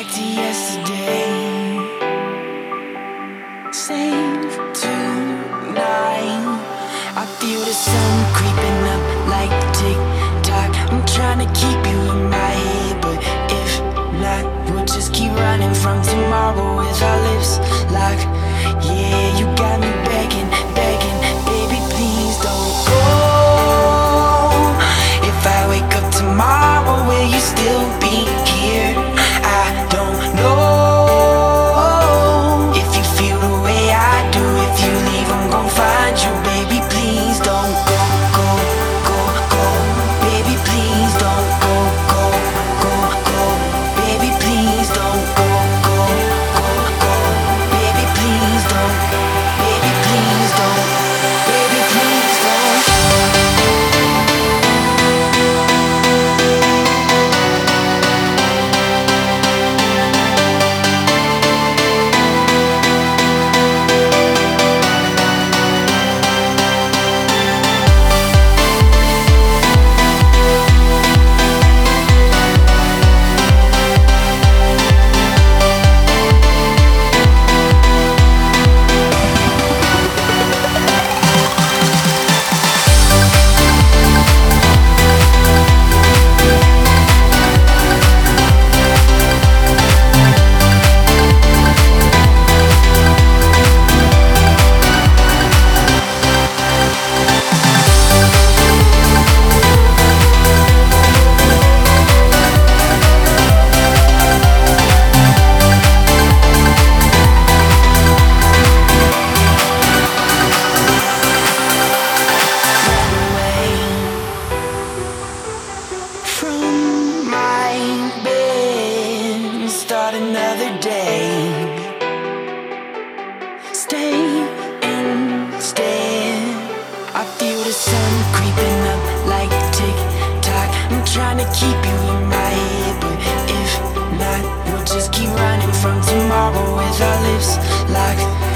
back to yesterday. Same tonight. I feel the sun creeping up like tick-tock. I'm trying to keep you in my head, but if not, we'll just keep running from tomorrow with our lips locked. Yeah, you got me begging, begging, baby, please don't go. If I wake up tomorrow, will you still be here? I don't know. If you feel the way I do, if you leave, I'm gon' find you, baby, please don't go, go, go, go. Baby, please don't go, go, go, go. Baby, please don't go, go, go, go. Baby, please don't. Baby, please don't. Baby, please don't. From my bed, start another day. Stay instead. I feel the sun creeping up like tick-tock. I'm trying to keep you in my head, but if not, we'll just keep running from tomorrow with our lips locked.